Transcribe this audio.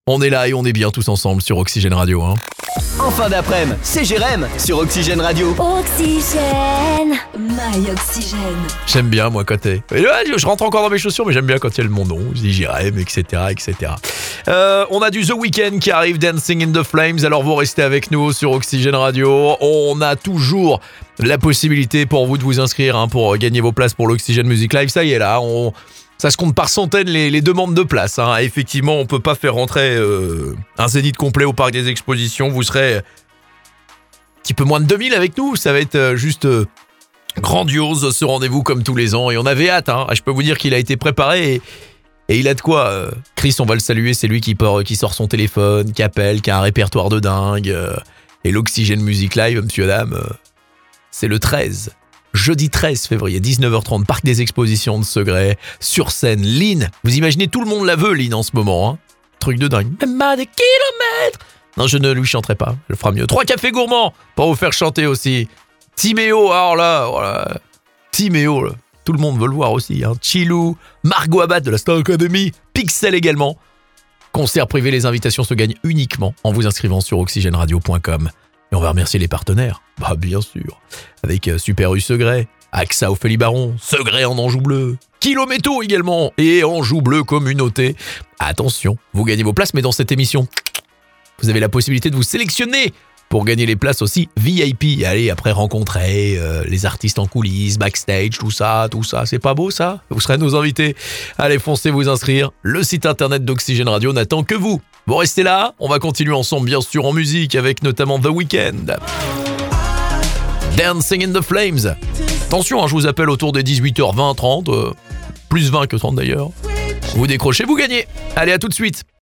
On est là et on est bien tous ensemble sur Oxygène Radio. En fin d'après-midi, c'est Jérém sur Oxygène Radio. Oxygène, my Oxygène. J'aime bien moi quand t'es... Je rentre encore dans mes chaussures mais j'aime bien quand il y a mon nom. Je dis Jérém, etc. On a du The Weeknd qui arrive, Dancing in the Flames. Alors vous restez avec nous sur Oxygène Radio. On a toujours la possibilité pour vous de vous inscrire pour gagner vos places pour l'Oxygène Music Live. Ça y est là, ça se compte par centaines les demandes de places. Effectivement, on peut pas faire rentrer un zénith complet au Parc des Expositions. Vous serez un petit peu moins de 2000 avec nous. Ça va être juste grandiose ce rendez-vous comme tous les ans. Et on avait hâte. Je peux vous dire qu'il a été préparé et il a de quoi. Chris, on va le saluer. C'est lui qui sort son téléphone, qui appelle, qui a un répertoire de dingue. Et l'Oxygène Music Live, monsieur, dame, c'est le 13. Jeudi 13 février, 19h30, Parc des Expositions de Segré, sur scène, Lynn. Vous imaginez, tout le monde la veut, Lynn, en ce moment. Truc de dingue. Même à des kilomètres. Non, je ne lui chanterai pas, elle fera mieux. 3 cafés gourmands, pour vous faire chanter aussi. Timéo, alors là, voilà. Timéo, là. Tout le monde veut le voir aussi. Chilou, Margot Abad de la Star Academy, Pixel également. Concert privé, les invitations se gagnent uniquement en vous inscrivant sur oxygenradio.com. Et on va remercier les partenaires, bien sûr, avec Super U Segré, AXA Ophélie Baron, Segré en Anjou Bleu, Kilométo également, et Anjou Bleu Communauté. Attention, vous gagnez vos places, mais dans cette émission, vous avez la possibilité de vous sélectionner pour gagner les places aussi VIP. Allez, après rencontrer les artistes en coulisses, backstage, tout ça, c'est pas beau ça? Vous serez nos invités. Allez, foncez vous inscrire. Le site internet d'Oxygène Radio n'attend que vous. Bon, restez là, on va continuer ensemble bien sûr en musique avec notamment The Weeknd. Dancing in the Flames. Attention, je vous appelle autour des 18h20, 30, plus 20 que 30 d'ailleurs. Vous décrochez, vous gagnez. Allez, à tout de suite.